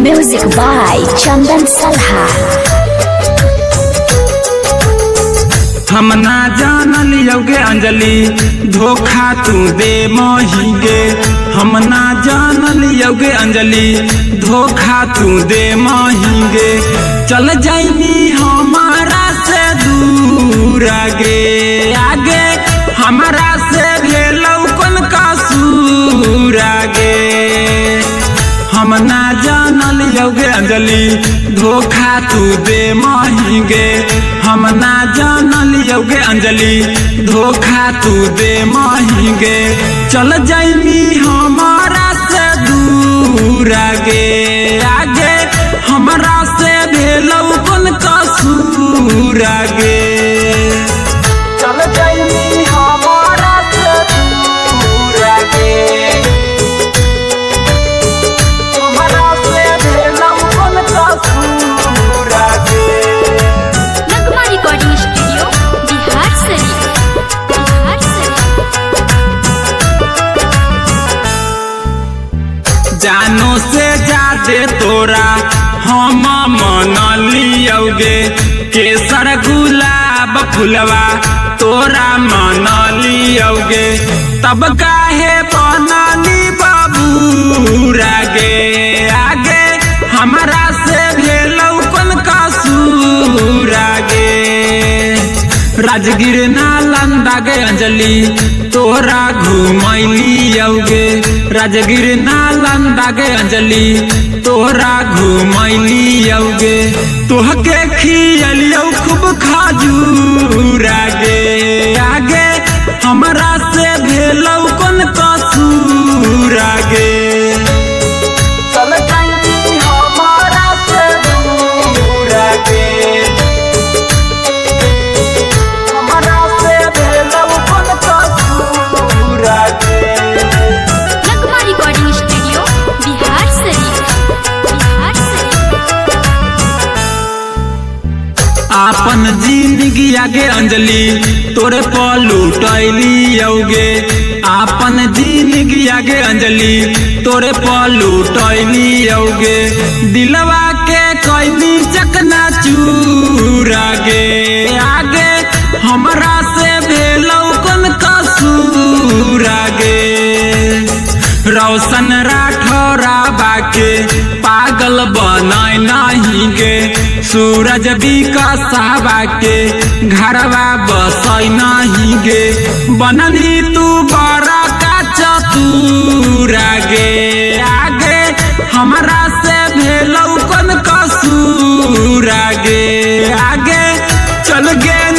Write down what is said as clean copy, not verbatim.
Music by Chandan Salha। हम ना जानल योगे अंजलि धोखा तू दे मोहिगे। हम ना जानल योगे अंजलि धोखा तू दे मोहिगे। चल जाइनी हमारा से दूर आगे आगे हमारा से भेलौ कौन कसूर आगे। हम ना जानल योगे अंजलि धोखा तू दे मोहिगे। हम ना जानल योगे अंजलि धोखा तू दे मोहिगे। चल जाइनी हमारा से दूर आगे आगे हमारा से भेलौ कौन कसूर आगे। चल जाइनी हमारा से दूर आगे हमारा से भेलौ कौन कसूर आगे। नगमा रिकॉर्डिंग स्टूडियो बिहार शरीफ। जानो से जादे तोरा हम मन लियोगे। केसर गुलाब फुलवा तोरा मन लियोगे। तब काहे बनली बाबू आगे आगे हमारा से भेलौ कौन कसूर आगे। राजगीर नालंदा गे अंजलि तोरा घुमैली योगे। राजगीर नालंदा गे अंजलि तोरा घुमैली योगे। तोहके खियलियौ खूब खजूर आगे आगे हमरा से भेलौ कौन कसूर आगे। चल जाइनी हमारा से दूर आगे हमारा से भेलौ कौन कसूर आगे। नगमा रिकॉर्डिंग स्टूडियो बिहार शरीफ। आपन जिंदगी आगे अंजलि तोरे पलूटैली योगे। आपन जिंदगी आगे अंजलि तोरे पलूटैली योगे। दिलवा के कैदी चकना चूर आगे आगे हमरा से भेलौ कौन कसूर आगे। रोशन राठौरा बाके पागल बनाय नहीं गे। सूरज विकासवा के घरवा बसै नहीं गे। बनली तू बड़ा का चतुर आगे आगे हमरा से भेलौ कौन कसूर आगे आगे चल गे